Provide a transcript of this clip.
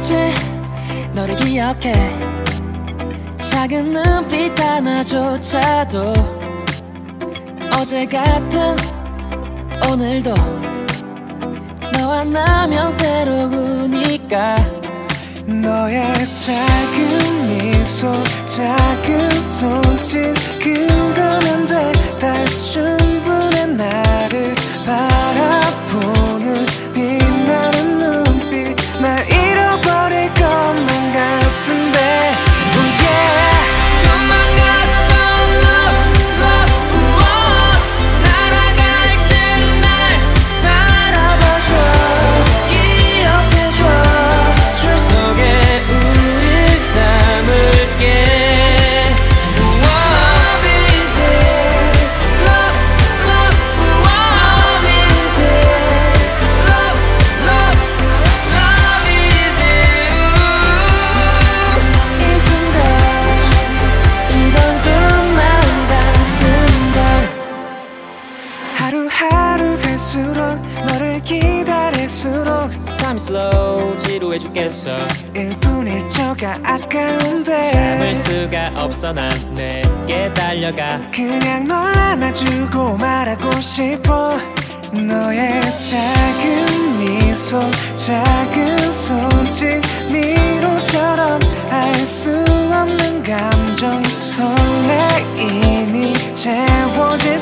어째 너를 기억해. 작은 눈빛 하나조차도 어제 같은 오늘도 너와 나면 새로우니까. 너의 작은 미소, 작은 손짓, 그거면 돼. 다 충분해. 나를 바라보는 빛나는 눈빛, 날 잃어버릴 것만 같은데. Oh yeah. 하루하루 갈수록 너를 기다릴수록 Time slow 지루해 죽겠어. 1분 1초가 아까운데 참을 수가 없어. 난 내게 달려가. 그냥 널 안아주고 말하고 싶어. 너의 작은 미소, 작은 손짓, 미로처럼 알 수 없는 감정, 설레임이 채워질